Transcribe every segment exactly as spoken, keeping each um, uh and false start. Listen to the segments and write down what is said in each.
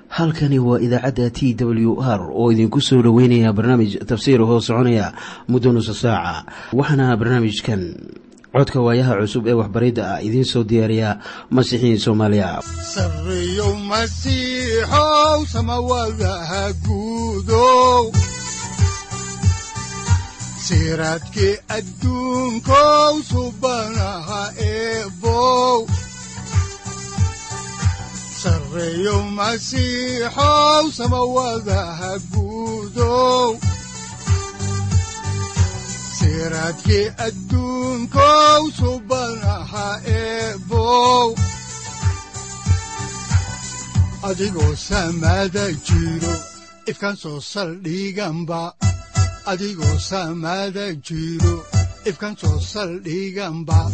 halkani waa idaacadda T W R oo idinku soo dhaweynaya barnaamij tafsiir oo soconaya muddo nus saaca. Waxaana barnaamijkan codka waayaha cusub ee waxbaridda ah idin soo diyaariya Masiixiin Soomaaliya. Sareeyo Masiixow samawada guudow siraadkii adduunkow subanaha eebow Sareeyo Masiixow samawada guudow siraadkii adduunkow subanaha eebow adigoo samada jiro ifkaan soo saldhiganba adigoo samada jiro ifkaan soo saldhiganba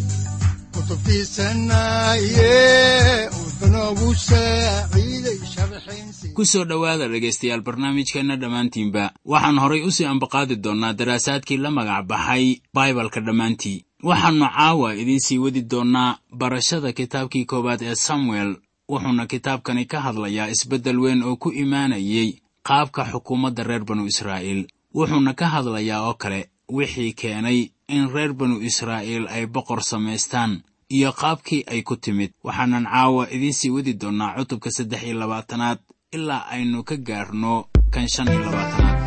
ku soo dhowaada dhegaystayaal barnaamijkeenna dhammaantiinba waxaan horay u sii ambaqaadi doonnaa daraasaadkii la magac baxay baibalka dhammaantii waxaannu caawa idiin sii wadi doonnaa barashada kitaabkii koowaad ee samuel wuxuuna kitaabkani ka hadlayaa isbeddel weyn oo ku imaanayay qaabka xukuumadda reer banu israa'iil wuxuuna ka hadlayaa oo kale wixii keenay in reer banu israa'iil ay boqor samaystaan iyo qaabkii ay ku timid waxaanan caawa idiin sii wadi doonnaa cutubka saddex iyo labaatanaad ilaa aynu ka gaarno kan shan iyo labaatanaad.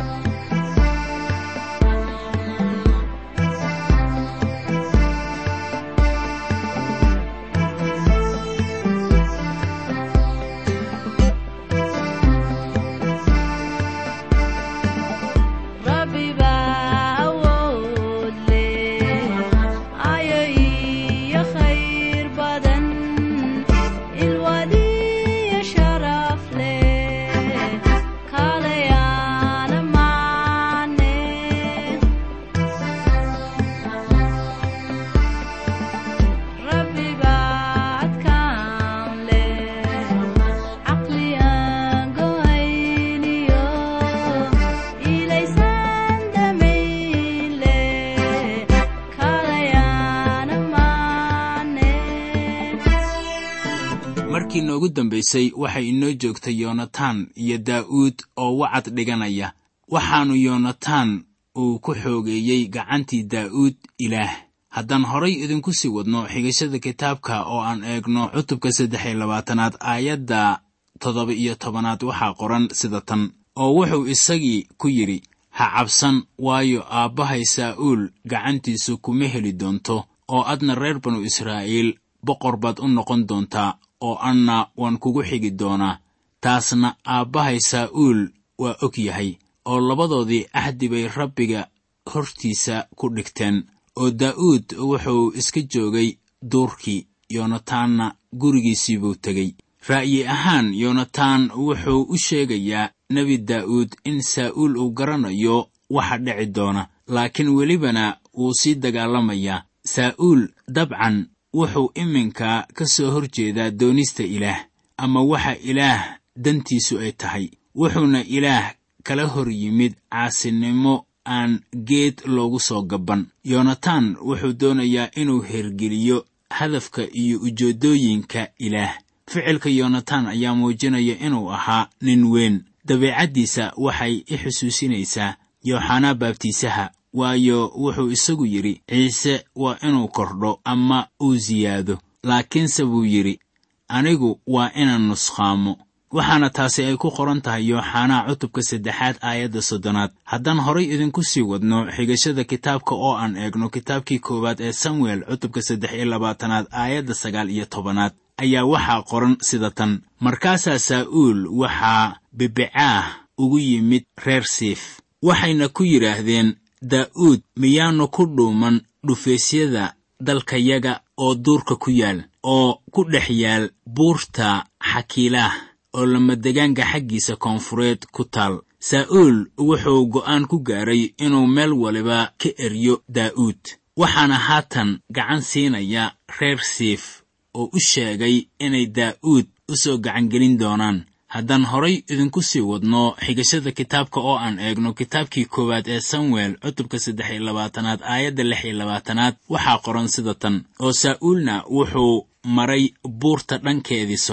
markii noogu dambaysay waxay inoo joogtay Yonatan iyo Daa'uud oo wacad dhiganaya waxaanu Yonatan uu ku xoogeeyay gacantii Daa'uud Ilaah haddaan horay idinku sii wadno xigashada kitaabka oo aan eegno cutubka saddex iyo labaatanaad aayadda toddoba iyo tobanaad waxaa qoran sida tan oo wuxuu isagii ku yidhi ha cabsan waayo aabbahay Saa'uul gacantiisu kuma heli doonto oo adna reer banu Israa'iil boqor baad u noqon doontaa oo anna waan kugu xigi doonaa taasna aabbahay Saa'uul waa og yahay oo labadoodii ahdi bay Rabbiga hortiisa ku dhigteen oo Daa'uud wuxuu iska joogay duurkii Yonatanna gurigiisii buu tegey ra'yi ahaan Yonatan wuxuu u sheegayaa nebi Daa'uud in Saa'uul uu garanayo waxa dhici doona laakiin welibana wuu sii dagaalamayaa Saa'uul dabcan wuxuu iminka ka soo horjeedaa doonista Ilaah ama waxa Ilaah dantiisu ay tahay wuxuuna Ilaah kala hor yimid caasinimo aan geed loogu soo gaban Yonatan wuxuu doonayaa inuu hergeliyo hadafka iyo ujeedooyinka Ilaah ficilka Yonatan ayaa muujinaya inuu ahaa nin weyn dabeecaddiisa waxay i xusuusinaysaa Yooxana Baabtiisaha waayo wuxuu isagu yidhi Ciise waa inuu kordho ama uu ziyaado laakiinse buu yidhi anigu waa inaan nusqaamo waxaana taasi ay ku qoran tahay Yooxana cutubka saddexaad aayadda soddonaad haddaan horay idinku sii wadno xigashada kitaabka oo aan eegno kitaabkii koowaad ee Samuel cutubka saddex iyo labaatanaad aayadda sagaal iyo tobanaad ayaa waxaa qoran sida tan markaasaa Saa'uul waxaa bibicaah ugu yimid reer Siif waxayna ku yidhaahdeen Daa'uud miyaanu ku dhuuman dhufaysyada dalkayaga oo duurka ku yaal oo ku dhex yaal buurta Xakiilaah oo lamadegaanka xaggiisa koonfureed ku taal Saa'uul wuxuu go'aan ku gaaray inuu meel waliba ka eryo Daa'uud waxaana haatan gacan siinaya reer Siif oo u sheegay inay Daa'uud u soo gacan gelin doonaan haddaan horay idinku sii wadno xigashada kitaabka oo aan eegno kitaabkii koowaad ee Samuel cutubka saddex iyo labaatanaad aayadda lix iyo labaatanaad waxaa qoran sida tan oo Saa'uulna wuxuu maray buurta dhankeedii soke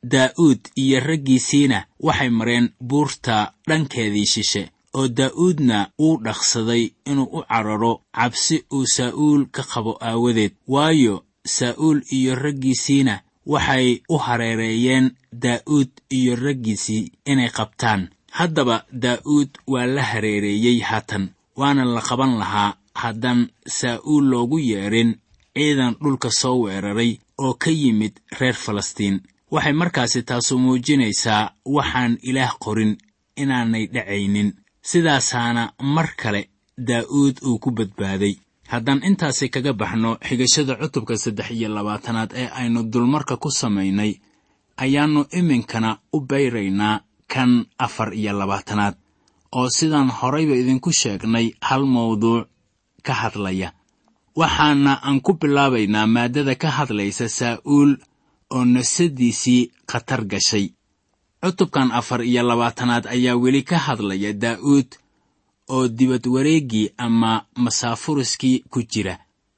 daa'uud iyo raggiisiina waxay mareen buurta dhankeedii shishe, oo daa'uudna uu dhaqsaday inuu u cararo cabsi uu saa'uul ka qabo aawadeed, waayo saa'uul iyo raggiisiina waxay u hareereeyeen daa'uud iyo raggiisii inay qabtaan. haddaba daa'uud waa la hareereeyey haatan, waana la qaban lahaa haddaan saa'uul loogu yeedhin ciidan dhulka soo weeraray oo ka yimid reer falastiin. waxay markaasi taasu muujinaysaa waxaan ilaah qorin inaanay dhacaynin, sidaasaana mar kale daa'uud uu ku badbaaday. haddaan intaasi kaga baxno xigashada cutubka saddex iyo labaatanaad ee aynu dulmarka ku samaynay, ayaannu iminkana u bayraynaa kan afar iyo labaatanaad, oo sidaan horayba idinku sheegnay hal mawduuc ka hadlaya. waxaana aan ku bilaabaynaa maaddada ka hadlaysa saa'uul oo nafsadiisii khatar gashay. cutubkan afar iyo labaatanaad ayaa weli ka hadlaya daa'uud oo dibad wareeggii ama masaafuriskii ku jira.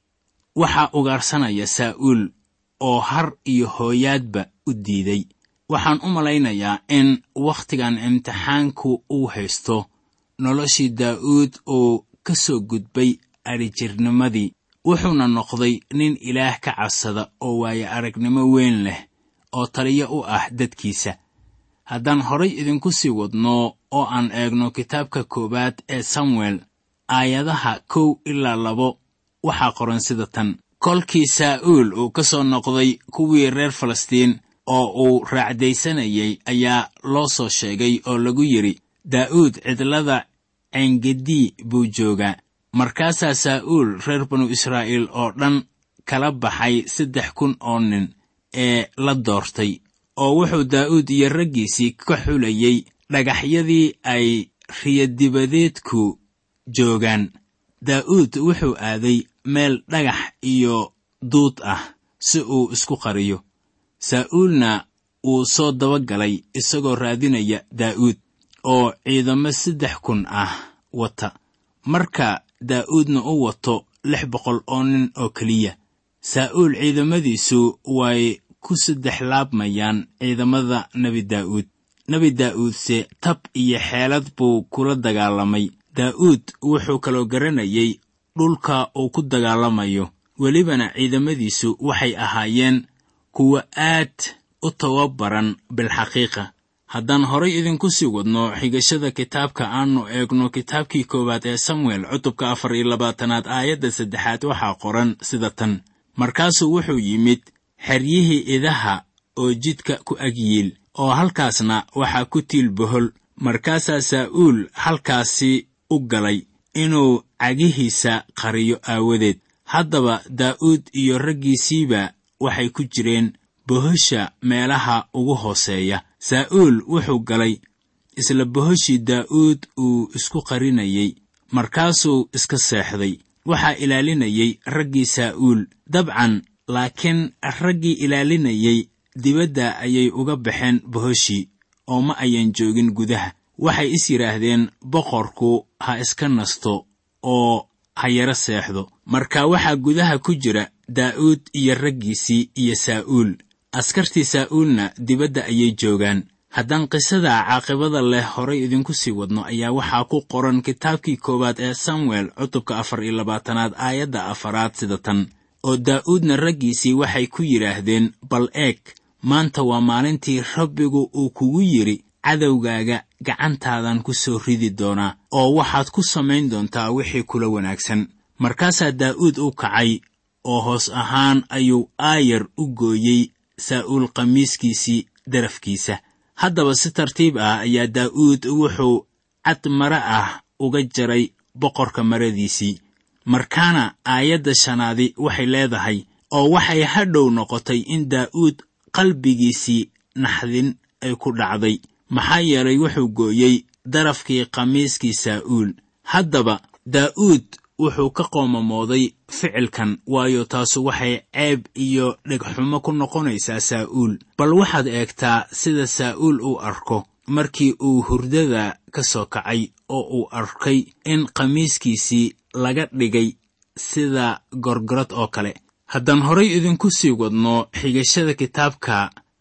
waxaa ugaarsanaya saa'uul oo har iyo hooyaadba u diiday. waxaan u malaynayaa in wakhtigan imtixaanku uu haysto noloshii daa'uud oo ka soo gudbay adhijirnimadii, wuxuuna noqday nin ilaah ka cabsada oo waayo aragnimo weyn leh oo taliyo u ah dadkiisa. haddaan horay idinku sii wadno oo aan eegno kitaabka koowaad ee samuel aayadaha kow ilaa labo, waxaa qoran sida tan: kolkii saa'uul uu ka soo noqday kuwii reer falastiin oo uu raacdaysanayay, ayaa loo soo sheegay oo lagu yidhi, daa'uud cidlada ceengedii buu joogaa. markaasaa saa'uul reer banu israa'iil oo dhan kala baxay saddex kun oo nin ee la doortay, oo wuxuu daa'uud iyo raggiisii ka xulayay dhagaxyadii ay riyadibadeedku joogaan. daa'uud wuxuu aaday meel dhagax iyo duud ah si uu isku qariyo. saa'uulna wuu soo dabagalay isagoo raadinaya daa'uud oo ciidamo saddex kun ah wata, marka daa'uudna u wato lix boqol oo nin oo keliya. saa'uul ciidamadiisu way ku saddex laabmayaan ciidamada nebi daa'uud. nebi daa'uudse tab iyo xeelad buu kula dagaalamay. daa'uud wuxuu kaloo garanayay dhulka uu ku dagaalamayo, welibana ciidamadiisu waxay ahaayeen kuwa aad u tababaran bilxaqiiqa. haddaan horay idinku sii wadno xigashada kitaabka aannu eegno kitaabkii koowaad ee samuel cutubka afar iyo labaatanaad aayadda saddexaad, waxaa qoran sida tan: markaasuu wuxuu yimid xeryihii idaha oo jidka ku agyiil, oo halkaasna waxaa ku tiil bohol. markaasaa saa'uul halkaasi u galay inuu cagihiisa qariyo aawadeed. haddaba daa'uud iyo raggiisiiba waxay ku jireen bohosha meelaha ugu hooseeya. saa'uul wuxuu galay isla bohoshii daa'uud uu isku qarinayay, markaasuu iska seexday. waxaa ilaalinayay raggii saa'uul dabcan, laakiin raggii ilaalinayay dibadda ayay uga baxeen bohoshii oo ma ayan joogin gudaha. waxay is yidhaahdeen, boqorku ha iska nasto oo ha yara seexdo. marka waxaa gudaha ku jira daa'uud iyo raggiisii iyo saa'uul. askartii saa'uulna dibadda ayay joogaan. haddaan qisada caaqibada leh horay idinku sii wadno, ayaa waxaa ku qoran kitaabkii koowaad ee samuel cutubka afar iyo labaatanaad aayadda afaraad sida tan: oo daa'uudna raggiisii waxay ku yidhaahdeen, bal eeg, maanta waa maalintii rabbigu uu kugu yidhi, cadowgaaga gacantaadan ku soo ridi doonaa, oo waxaad ku samayn doontaa wixii kula wanaagsan. markaasaa daa'uud u kacay oo hoos ahaan ayuu aayar u gooyey saa'uul qamiiskiisii darafkiisa. haddaba si tartiib ah ayaa daa'uud wuxuu cad mara ah uga jaray boqorka maradiisii. markaana aayadda shanaadi waxay leedahay, oo waxay hadhow noqotay in daa'uud qalbigiisii naxdin ay ku dhacday, maxaa yeelay wuxuu gooyey darafkii qamiiskii saa'uul. haddaba daa'uud wuxuu ka qoomamooday ficilkan, waayo taasu waxay ceeb iyo dhegxumo ku noqonaysaa saa'uul. bal waxaad eegtaa sida saa'uul uu arko markii uu hurdada ka soo kacay oo uu arkay in qamiiskiisii laga dhigay sida gorgorad oo kale. haddaan horay idinku sii wadno xigashada kitaabka,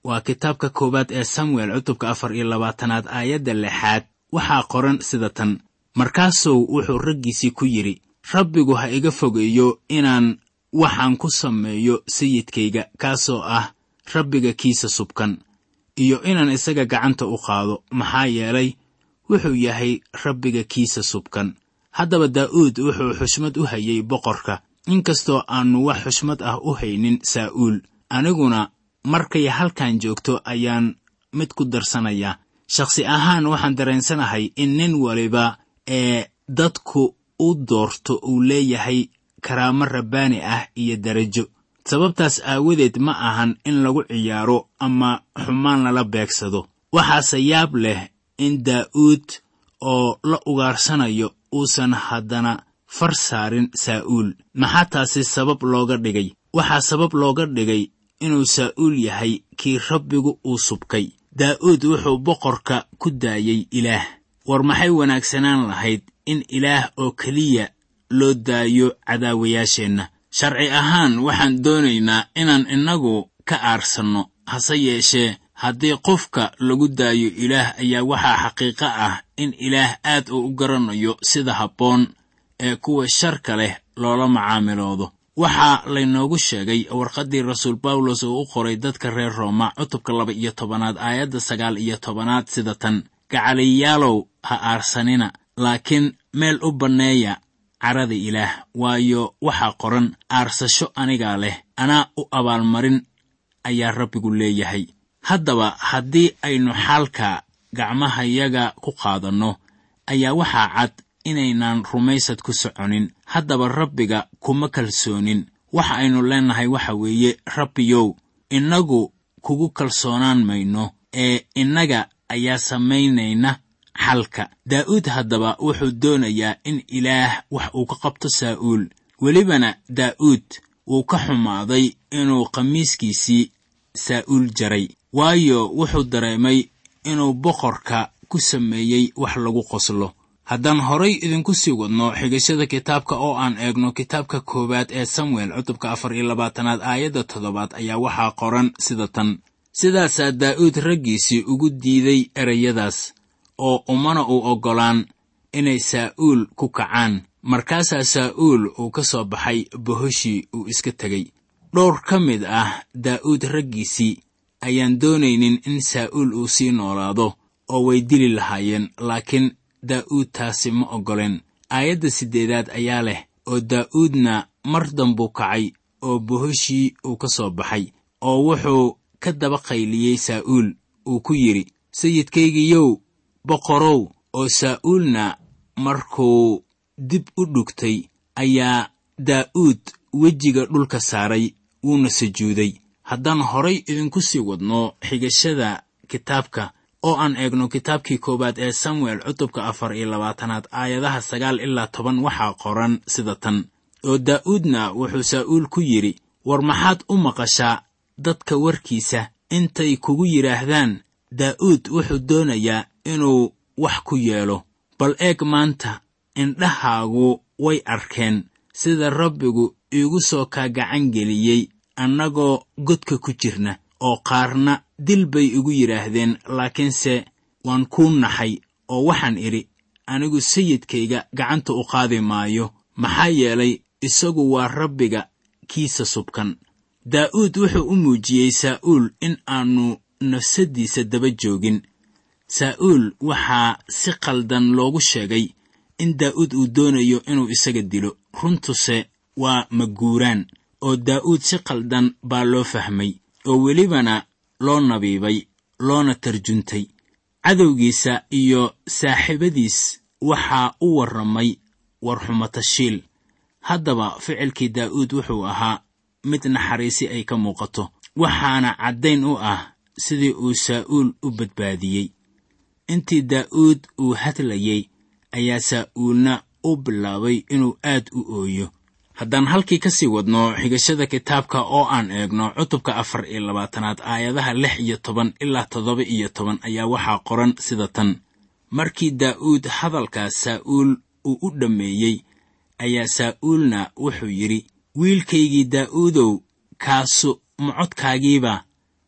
waa kitaabka koowaad ee samuel cutubka afar iyo labaatanaad aayadda lixaad waxaa qoran sida tan: markaasuu wuxuu raggiisii ku yidhi, rabbigu ha iga fogeeyo inaan waxaan ku sameeyo sayidkayga kaasoo ah rabbiga kiisa subkan, iyo inaan isaga gacanta u qaado, maxaa yeelay wuxuu yahay rabbiga kiisa subkan. haddaba daa'uud wuxuu xushmad u hayay boqorka, inkastoo aannu wax xushmad ah u haynin saa'uul. aniguna markay halkan joogto ayaan mid ku darsanayaa. shakhsi ahaan waxaan dareensanahay in nin waliba ee dadku u doorto uu leeyahay karaamo rabbaani ah iyo darajo. sababtaas aawadeed ma ahan in lagu ciyaaro ama xumaan lala beegsado. waxaase yaab leh in daa'uud oo la ugaarsanayo uusan haddana far saarin saa'uul. maxaa taasi sabab looga dhigay? waxaa sabab looga dhigay inuu saa'uul yahay kii rabbigu uu subkay. daa'uud wuxuu boqorka ku daayay ilaah. war maxay wanaagsanaan lahayd in ilaah oo keliya loo daayo cadaawayaasheenna. sharci ahaan waxaan doonaynaa inaan innagu ka aarsanno, hase yeeshee haddii qofka lagu daayo ilaah ayaa waxaa xaqiiqo ah in ilaah aad uu u garanayo sida habboon ee kuwa sharka leh loola macaamiloodo. waxaa laynoogu sheegay warqaddii rasuul bawlos uu u qoray dadka reer rooma cutubka laba iyo tobanaad aayadda sagaal iyo tobanaad sida tan: gacaliyaalow ha aarsanina, laakiin meel u banneeya carada ilaah, waayo waxaa qoran, aarsasho anigaa leh, anaa u abaalmarin ayaa rabbigu leeyahay. haddaba haddii aynu xaalka gacmahayaga ku qaadanno ayaa waxaa cad inaynaan rumaysad ku soconin. haddaba rabbiga kuma kalsoonin. waxa aynu leennahay waxa weeye, rabbiyow, innagu kugu kalsoonaan mayno ee innaga ayaa samaynayna xalka. daa'uud haddaba wuxuu doonayaa in ilaah wax uu ka qabto saa'uul. welibana daa'uud wuu ka xumaaday inuu qamiiskiisii saa'uul jaray, waayo wuxuu dareemay inuu boqorka ku sameeyey wax lagu qoslo. haddaan horay idinku sii wadno xigashada kitaabka oo aan eegno kitaabka koowaad ee samuel cutubka afar iyo labaatanaad aayadda toddobaad ayaa waxaa qoran sida tan: sidaasaa daa'uud raggiisii ugu diiday erayadaas, oo umana uu oggolaan inay saa'uul ku kacaan. markaasaa saa'uul uu ka soo baxay bohoshii uu iska tegey. dhowr ka mid ah daa'uud raggiisii ayaan doonaynin in saa'uul uu sii noolaado oo way dili lahaayeen, laakiin daa'uud taasi ma oggoleen. aayadda siddeedaad ayaa leh, oo daa'uudna mar dambuu kacay oo bohoshii uu ka soo baxay, oo wuxuu ka daba qayliyey saa'uul, uu ku yidhi, sayidkaygiyow, boqorow. oo saa'uulna markuu dib u dhugtay ayaa daa'uud wejiga dhulka saaray, wuuna sujuuday. haddaan horay idinku sii wadno xigashada kitaabka oo aan eegno kitaabkii koowaad ee samuel cutubka afar iyo labaatanaad aayadaha sagaal ilaa toban waxaa qoran sida tan: oo daa'uudna wuxuu saa'uul ku yidhi, war maxaad u maqashaa dadka warkiisa intay kugu yidhaahdaan, daa'uud wuxuu doonayaa inuu wax ku yeelo. bal eeg maanta, indhahaagu way arkeen sida rabbigu iigu soo kaa gacan geliyey annagoo godka ku jirna, oo qaarna dil bay igu yidhaahdeen, laakiinse waan kuu naxay oo waxaan idhi, anigu sayidkayga gacanta u qaadi maayo, maxaa yeelay isagu waa rabbiga kiisa subkan. daa'uud wuxuu u muujiyey saa'uul in aannu nafsaddiisa daba joogin. saa'uul waxaa si qaldan loogu sheegay in daa'uud uu doonayo inuu isaga dilo. runtuse waa maguuraan, oo daa'uud si qaldan baa loo fahmay, oo welibana loo nabiibay, loona tarjuntay. cadowgiisa iyo saaxiibadiis waxaa u warramay warxumatashiil. haddaba ficilkii daa'uud wuxuu ahaa mid naxariisi ay ka muuqato, waxaana caddayn u ah sidii uu saa'uul u badbaadiyey. intii daa'uud uu hadlayey ayaa saa'uulna u bilaabay inuu aad u ooyo. haddaan halkii ka sii wadno xigashada kitaabka oo aan eegno cutubka afar iyo labaatanaad aayadaha lix iyo toban ilaa toddoba iyo toban ayaa waxaa qoran sida tan: markii daa'uud hadalkaas saa'uul uu u dhammeeyey ayaa saa'uulna wuxuu yidhi, wiilkaygii daa'uudow, kaasu ma codkaagiiba?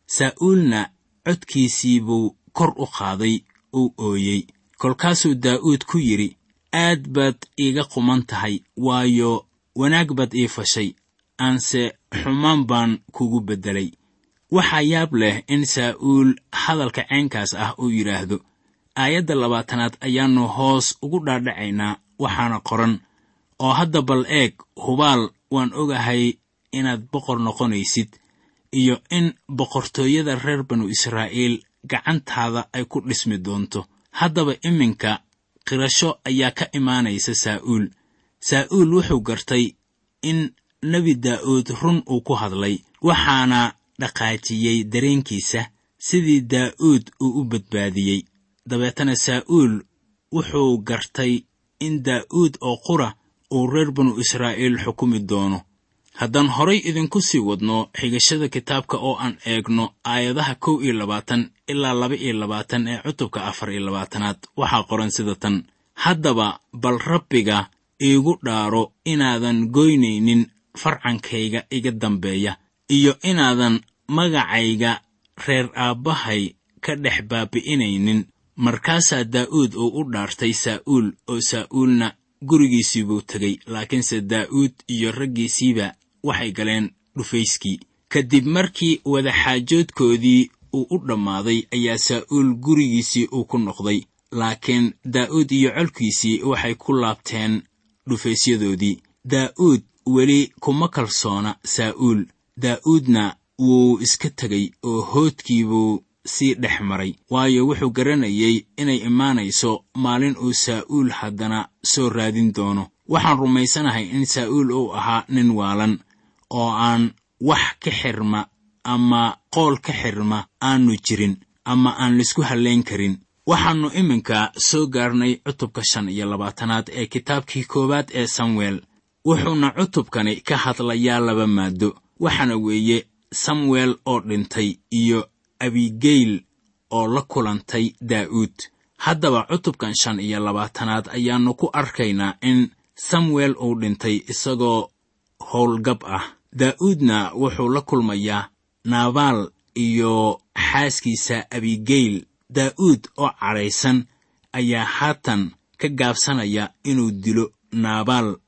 saa'uulna codkiisii buu kor u qaaday uu ooyey. kolkaasuu daa'uud ku yidhi, aad baad iiga quman tahay, waayo wanaag baad ii fashay, aanse xumaan baan kugu beddelay. waxaa yaab leh in saa'uul hadalka caynkaas ah uu yidhaahdo. aayadda labaatanaad ayaannu hoos ugu dhaadhacaynaa, waxaana qoran, oo hadda bal eeg, hubaal waan ogahay inaad boqor noqonaysid, iyo in boqortooyada reer banu israa'iil gacantaada ay ku dhismi doonto. haddaba iminka qirasho ayaa ka imaanaysa saa'uul. saa'uul wuxuu gartay in nebi daa'uud run uu ku hadlay, waxaana dhaqaajiyey dareenkiisa sidii daa'uud uu u badbaadiyey. dabeetana saa'uul wuxuu gartay in daa'uud oo qura uu reer banu israa'iil xukumi doono. haddaan horay idinku sii wadno xigashada kitaabka oo aan eegno aayadaha kow iyo labaatan ilaa laba iyo labaatan ee cutubka afar iyo labaatanaad, waxaa qoran sida tan: haddaba bal rabbiga iigu dhaaro inaadan goynaynin farcankayga iga dambeeya, iyo inaadan magacayga reer aabbahay ka dhex baabi'inaynin. markaasaa daa'uud uu u dhaartay saa'uul, oo saa'uulna gurigiisii buu tegey, laakiinse daa'uud iyo raggiisiiba waxay galeen dhufayskii. kadib markii wadaxaajoodkoodii uu u dhammaaday ayaa saa'uul gurigiisii uu ku noqday, laakiin daa'uud iyo colkiisii waxay ku laabteen dhufaysyadoodii. daa'uud weli kuma kalsoona saa'uul. daa'uudna wuu iska tegey oo hoodkii buu sii dhex maray, waayo wuxuu garanayay inay imaanayso maalin uu saa'uul haddana soo raadin doono. waxaan rumaysanahay in saa'uul uu ahaa nin waalan oo aan wax ka xirma ama qool ka xirma aanu jirin, ama aan laisku hallayn karin. waxaannu iminka soo gaarnay cutubka shan iyo labaatanaad ee kitaabkii koowaad ee samuel. wuxuuna cutubkani ka hadlayaa laba maaddo, waxaana weeye samuel oo dhintay iyo abigayl oo la kulantay daa'uud. haddaba cutubkan shan iyo labaatanaad ayaannu ku arkaynaa in samuel uu dhintay isagoo howlgab ah. daa'uudna wuxuu la kulmayaa naabaal iyo xaaskiisa abigayl. daa'uud oo cadhaysan ayaa haatan ka gaabsanaya inuu dilo naabaal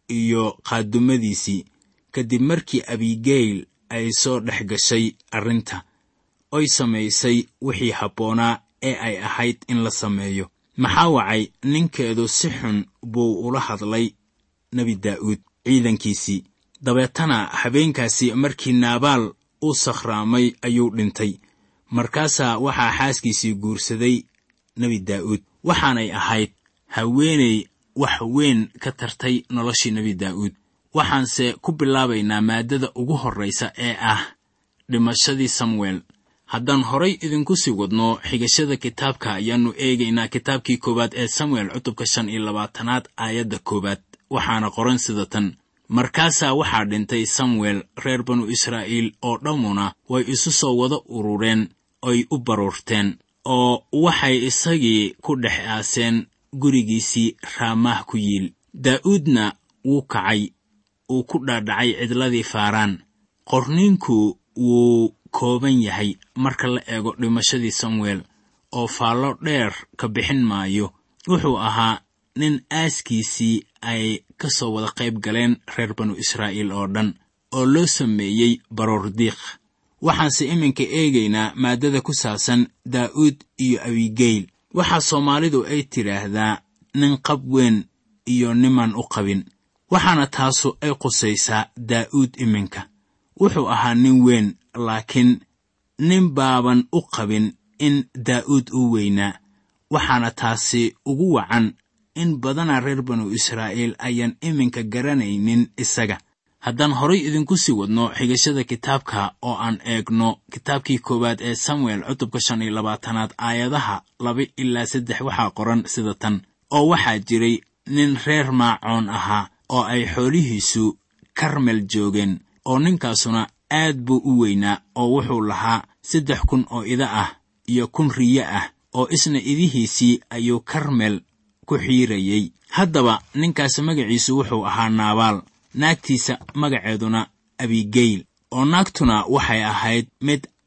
iyo qaadumadiisii, kadib markii abigayl ay soo dhex gashay arrinta, oy samaysay wixii habboonaa ee ay ahayd in la sameeyo. maxaa wacay ninkeedu si xun buu ula hadlay nebi daa'uud ciidankiisii. dabeetana habeenkaasi markii naabaal u sakhraamay ayuu dhintay. markaasaa waxaa xaaskiisii guursaday nebi daa'uud, waxaanay ahayd haweenay wax weyn ka tartay noloshii nebi daa'uud. waxaanse ku bilaabaynaa maaddada ugu horraysa ee ah dhimashadii samuel. haddaan horay idinku sii wadno xigashada kitaabka ayaannu eegaynaa kitaabkii koowaad ee samuel cutubka shan iyo labaatanaad aayadda koowaad, waxaana qoran sida tan: markaasaa waxaa dhintay samuel, reer banu israa'iil oo dhammuna way isu soo wada urureen oy u baruurteen, oo waxay isagii ku dhex aaseen gurigiisii raamaah ku yiil. daa'uudna wuu kacay, uu ku dhaadhacay cidladii faaraan. qorniinku wuu kooban yahay marka la eego dhimashadii samuel, oo faallo dheer ka bixin maayo. wuxuu ahaa nin aaskiisii ay ka soo wada qayb galeen reer banu israa'iil oo dhan, oo loo sameeyey baroor diiq. waxaanse iminka eegaynaa maaddada ku saabsan daa'uud iyo abigayl. waxaa soomaalidu ay tidhaahdaa nin qab weyn iyo niman u qabin, waxaana taasu ay qusaysaa daa'uud iminka. wuxuu ahaa nin weyn, laakiin nin baaban u qabin in daa'uud uu weynaa. waxaana taasi ugu wacan in badana reer banu israa'iil ayaan iminka garanaynin isaga. haddaan horay idinku sii wadno xigashada kitaabka oo aan eegno kitaabkii koowaad ee samuel cutubka shan iyo labaatanaad aayadaha laba ilaa saddex, waxaa qoran sida tan: oo waxaa jiray nin reer maacoon ahaa oo ay xoolihiisu karmel joogeen, oo ninkaasuna aad buu u weynaa, oo wuxuu lahaa saddex kun oo ida ah iyo kun riye ah, oo isna idihiisii ayuu karmel ku xiirayey. haddaba ninkaas magaciisu wuxuu ahaa naabaal, naagtiisa magaceeduna abigayl, oo naagtuna waxay ahayd mid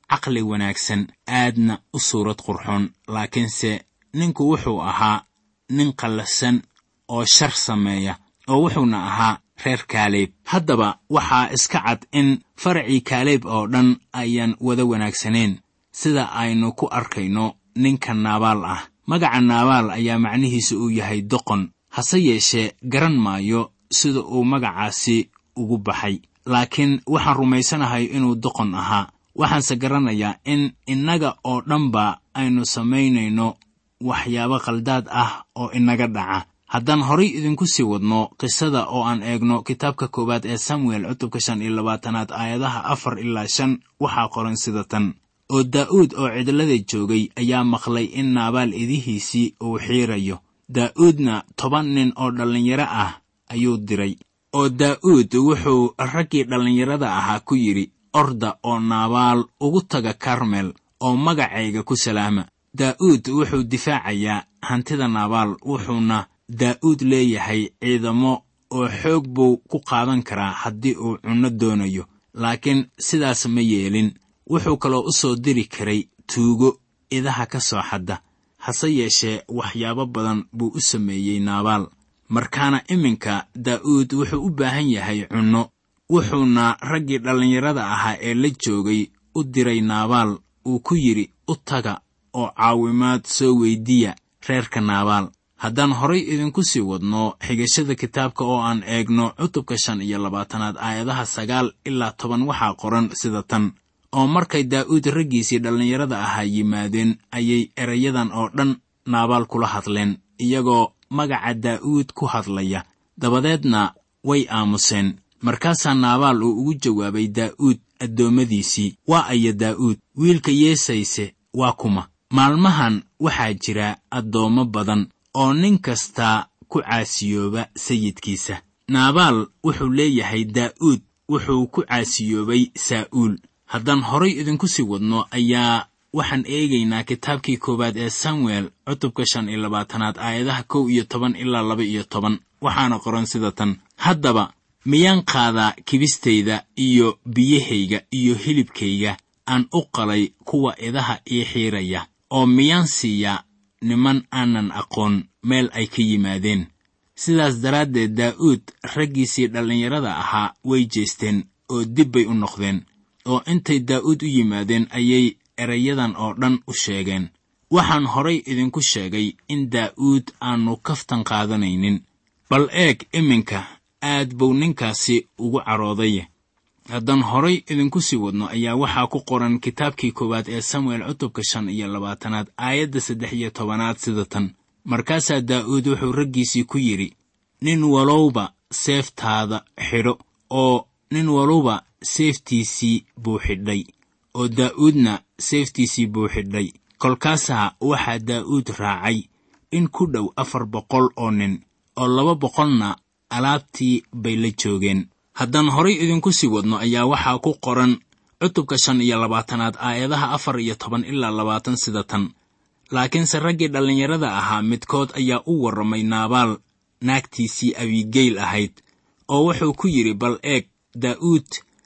caqli wanaagsan, aadna u suurad qurxoon, laakiinse ninku wuxuu ahaa nin qallasan oo shar sameeya, oo wuxuuna ahaa reer Kaaleb. Haddaba waxaa iska cad in faracii Kaaleb oo dhan ayaan wada wanaagsaneen, sida aynu ku arkayno ninka Naabaal ah. Magaca Naabaal ayaa macnihiisu uu yahay doqon, hase yeeshee garan maayo sida uu magacaasi ugu baxay, laakiin waxaan rumaysanahay inuu doqon ahaa. Waxaanse garanayaa in innaga oo dhanba aynu samaynayno waxyaabo qaldaad ah oo inaga dhaca. Haddaan horay idinku sii wadno qisada oo aan eegno kitaabka koowaad ee Samuel cutubka shan iyo labaatanaad aayadaha afar ilaa shan, waxaa qoran sida tan: oo Daa'uud oo cidlada joogay ayaa maqlay in Naabaal idihiisii uu xiirayo. Daa'uudna toban nin oo dhallinyaro ah ayuu diray. oo Daa'uud wuxuu raggii dhallinyarada ahaa ku yidhi, orda oo Naabaal ugu taga Karmel oo magacayga ku salaama. Daa'uud wuxuu difaacayaa hantida Naabaal, wuxuuna Daa'uud leeyahay ciidamo oo xoog buu ku qaadan karaa haddii uu cunno doonayo, laakiin sidaas ma yeelin. Wuxuu kaloo u soo diri karay tuugo idaha ka soo xadda, hase yeeshee waxyaabo badan buu u sameeyey Naabaal. Markaana iminka Daa'uud wuxuu u baahan yahay cunno, wuxuuna raggii dhallinyarada ahaa ee la joogay u diray Naabaal. Uu ku yidhi, u taga oo caawimaad soo weydiiya reerka Naabaal. Haddaan horay idinku sii wadno xigashada kitaabka oo aan eegno cutubka shan iyo labaatanaad aayadaha sagaal ilaa toban, waxaa qoran sida tan: oo markay Daa'uud raggiisii dhallinyarada ahaa yimaadeen, ayay erayadan oo dhan Naabaal kula hadleen, iyagoo magaca Daa'uud ku hadlaya. Dabadeedna way aamuseen. Markaasaa Naabaal uu ugu jawaabay Daa'uud addoommadiisii, waa aya Daa'uud, wiilka Yeesayse waa kuma? Maalmahan waxaa jira addoommo badan oo nin kastaa ku caasiyooba sayidkiisa. Naabaal wuxuu leeyahay Daa'uud wuxuu ku caasiyoobay Saa'uul. Haddaan horay idinku sii wadno ayaa waxaan eegaynaa kitaabkii koowaad ee Samuel cutubka shan iyo labaatanaad aayadaha kow iyo toban ilaa laba iyo toban, waxaana qoran sida tan: haddaba miyaan qaadaa kibistayda iyo biyahayga iyo hilibkayga aan u qalay kuwa idaha ii xiiraya, oo miyaan siiyaa niman aanan aqoon meel ay ka yimaadeen? Sidaas daraaddeed Daa'uud raggiisii dhallinyarada ahaa way jeesteen oo dib bay u noqdeen, oo intay Daa'uud u yimaadeen ayay erayadan oo dhan u sheegeen. Waxaan horay idinku sheegay in Daa'uud aanu kaftan qaadanaynin. Bal eeg iminka aad buu ninkaasi ugu carooday. Haddaan horay idinku sii wadno ayaa waxaa ku qoran kitaabkii koowaad ee Samuel cutubka shan iyo labaatanaad aayadda saddex iyo tobanaad sida tan: markaasaa Daa'uud wuxuu raggiisii ku yidhi, nin walowba seeftaada xidho. oo nin walowba seeftiisii buu xidhay, oo Daa'uudna seeftiisii buu xidhay. kolkaasaa waxaa Daa'uud raacay in ku dhow afar boqol oo nin, oo laba boqolna alaabtii bay la joogeen. Haddaan horay idinku sii wadno ayaa waxaa ku qoran cutubka shan iyo labaatanaad aayadaha afar iyo toban ilaa labaatan sida tan: laakiinse raggii dhallinyarada ahaa midkood ayaa u warramay Naabaal naagtiisii Abigayl ahayd, oo wuxuu ku yidhi, bal eeg, Daa'uud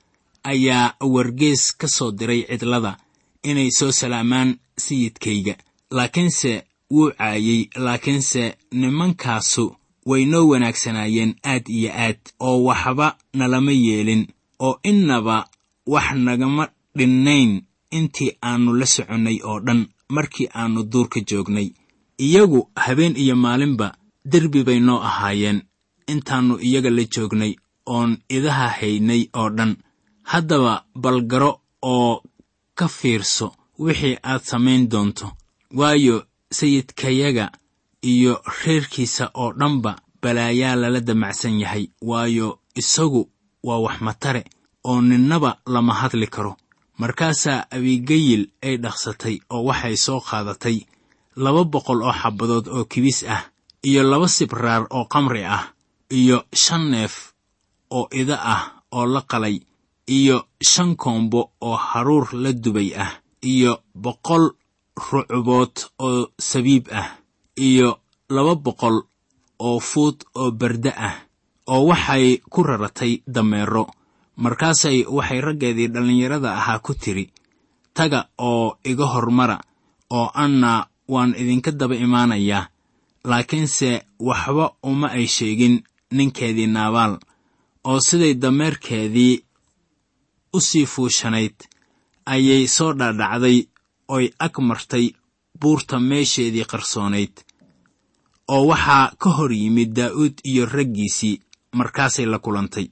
ayaa wargees ka soo diray cidlada inay soo salaamaan sayidkayga. laakiinse wuu caayay, laakiinse nimankaasu way noo wanaagsanaayeen aad iyo aad, oo waxba nalama yeelin, oo innaba wax nagama dhinnayn intii aannu la soconnay oo dhan markii aannu duurka joognay. iyagu habeen iyo maalinba derbi bay noo ahaayeen intaannu iyaga la joognay oon idaha haynay oo dhan. haddaba balgaro oo ka fiirso wixii aad samayn doonto, waayo sayidkayaga iyo reerkiisa oo dhanba balaayaa lala damacsan yahay, waayo isagu waa wax matare oo ninnaba lama hadli karo. markaasaa Abigayl ay dhaqsatay oo waxay soo qaadatay laba boqol oo xabbadood oo kibis ah, iyo laba sibraar oo qamri ah, iyo shan neef oo ida ah oo la qalay, iyo shan koombo oo haruur la dubay ah, iyo boqol rucubood oo sabiib ah, iyo laba boqol oo fuud oo barda ah, oo waxay ku raratay dameero. markaasay waxay raggeedii dhallinyarada ahaa ku tiri, taga oo iga hormara oo anna waan idinka daba imaanayaa. laakiinse waxba uma ay sheegin ninkeedii Naabaal, oo siday dameerkeedii u sii fuushanayd ayay soo dhaadhacday oy ag martay buurta meesheedii qarsoonayd. oo waxaa ka hor yimid Daa'uud iyo raggiisii, markaasay la kulantay.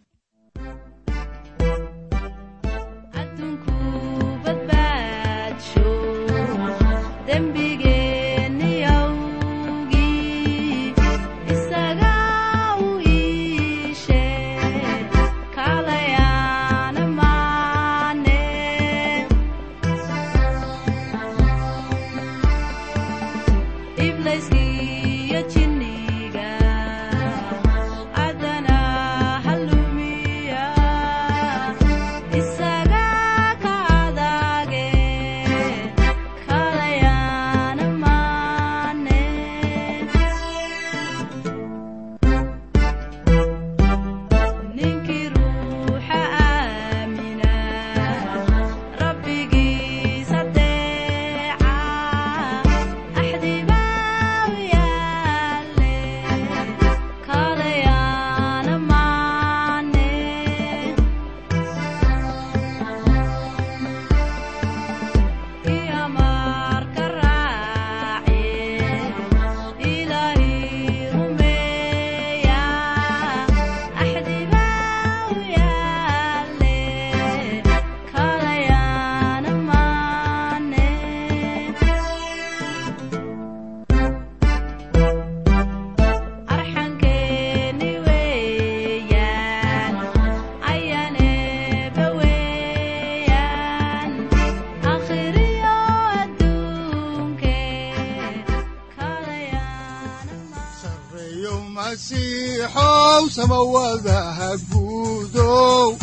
masiixow samawadaha guudow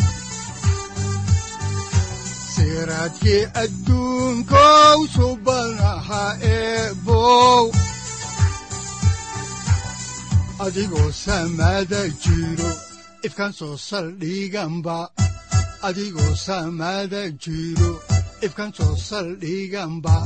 siraadkii adduunkow subanaha eebow adigoo samada jiro ifkaan soo saldhiganba adigoo samada jiro ifkaan soo saldhiganba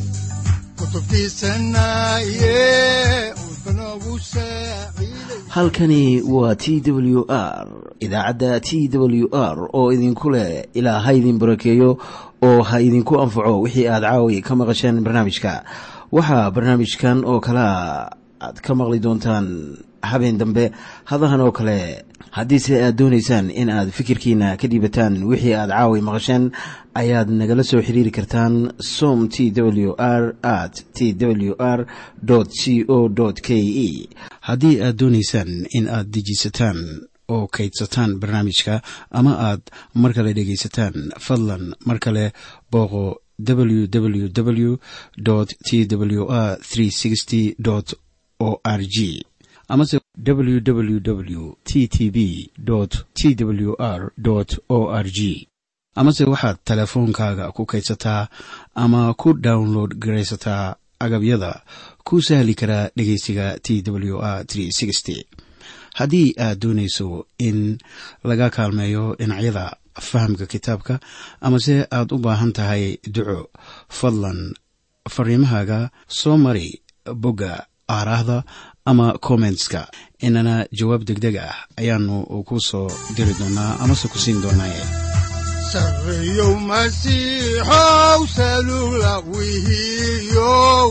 halkani waa T W R, idaacadda T W R oo idinku leh ilaa ha idin barakeeyo oo ha idinku anfaco wixii aad caawi ka maqasheen barnaamijka. waxaa barnaamijkan oo kala aad ka maqli doontaan habeen dambe hadahan oo kale. haddiise aad doonaysaan in aad fikirkiina ka dhiibataan wixii aad caawi maqasheen, ayaad nagala soo xiriiri kartaan som T W R at T W R C O K E. haddii aad doonaysaan in aad dejisataan oo kaydsataan barnaamijka ama aad mar kale dhegaysataan, fadlan mar kale booqo w w w T W R three sixty O R G amase w w w t t b t w r o r g amase waxaad teleefoonkaaga ku kaydsataa ama ku download garaysataa agabyada ku sahli karaa dhegeysiga T W R three sixty. haddii aad doonayso in laga kaalmeeyo dhinacyada fahamka kitaabka amase aad u baahan tahay duco, fadlan fariimahaaga soo mari bogga aaraahda ama commentska, inana jawaab degdeg ah ayaanu ku soo diri doonaa amase ku siin doonaaye. sareeyow masiixow salula wihiyow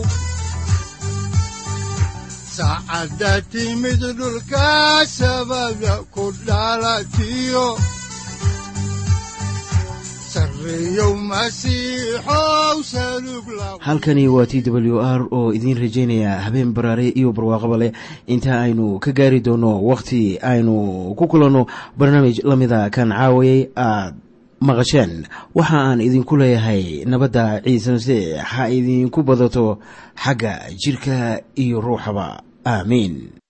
saacadda timid dhulka sabada ku dhalatiyo halkani waa T W R oo idiin rajaynaya habeen baraare iyo barwaaqaba leh, inta aynu ka gaari doono wakhti aynu ku kulanno barnaamij la mida kan caawayay aad maqasheen. waxa aan idinku leeyahay nabadda ciise masiix ha idinku badato xagga jirka iyo ruuxaba. aamiin.